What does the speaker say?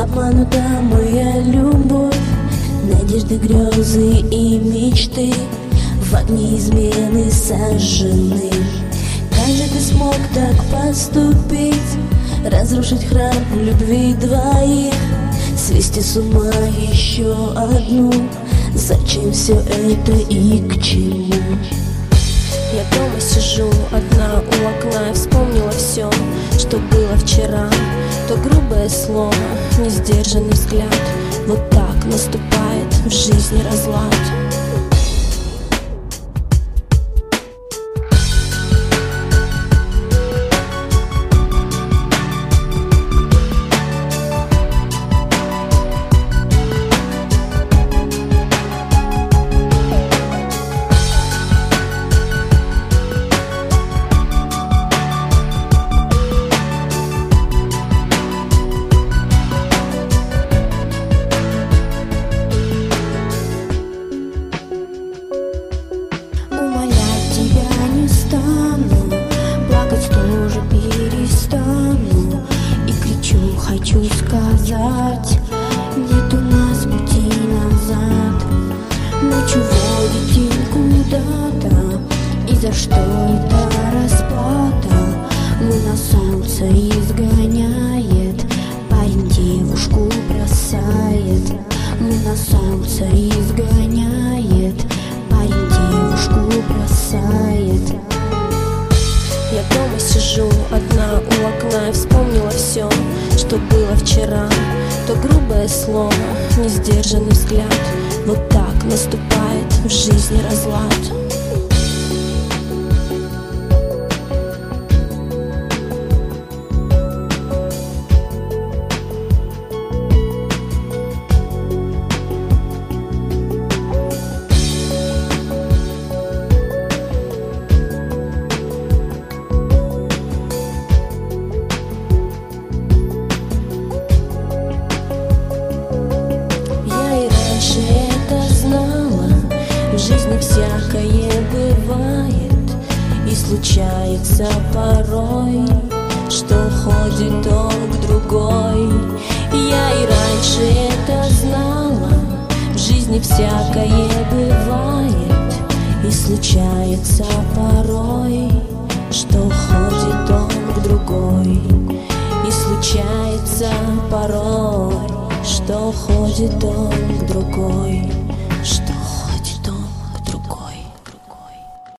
Обманута моя любовь, надежды, грезы и мечты в огне измены сожжены. Как же ты смог так поступить, разрушить храм любви двоих, свести с ума еще одну? Зачем все это и к чему? Я дома сижу одна у окна и вспомнила все, что было вчера. То грубое слово, несдержанный взгляд. Вот так наступает в жизни разлад. Хочу сказать, нет у нас пути назад. Ночью водите куда-то, и за что это расплата? Луна солнце изгоняет, парень девушку бросает. Луна солнце изгоняет, парень девушку бросает. Я дома сижу одна у окна и вспомнила все, что было вчера. То грубое слово, несдержанный взгляд. Вот так наступает в жизни разлад. В жизни всякое бывает, и случается порой, что ходит он к другой. Я и раньше это знала. В жизни всякое бывает, и случается порой, что ходит он к другой. И случается порой, что ходит он к другой, что